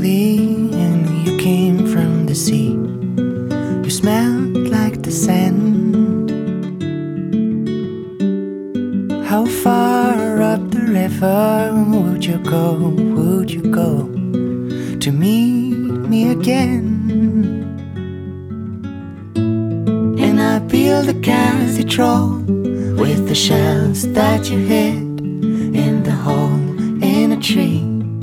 lovely and you came from the sea. You smelled like the sand. How far up the river would you go to meet me again? And I build a cathedral with the shells that you hid in the hole in a tree.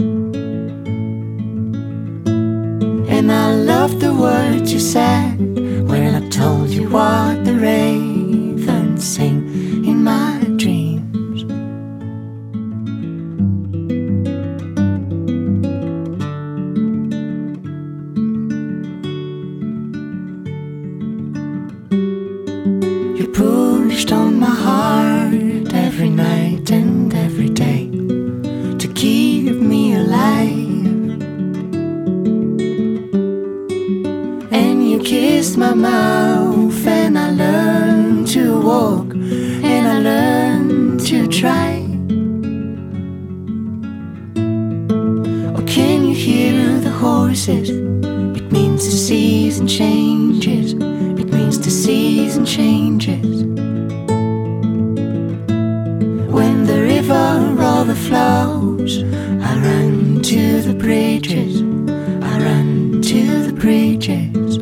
And I love the words you said when I told you what the ravens sing in my dreams. You pushed on my heart every night and every day to keep me alive. And you kissed my mouth and I learned to walk and I learned to try. Oh, can you hear the horses? It means the season changes. It means the season changes. When the river overflows, I run to the bridges. I run to the bridges.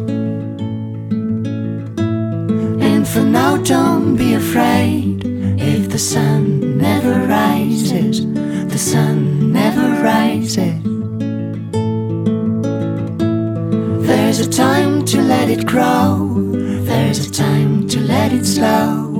And for now, don't be afraid. If the sun never rises, the sun never rises. There's a time to let it grow. There's a time to let it slow.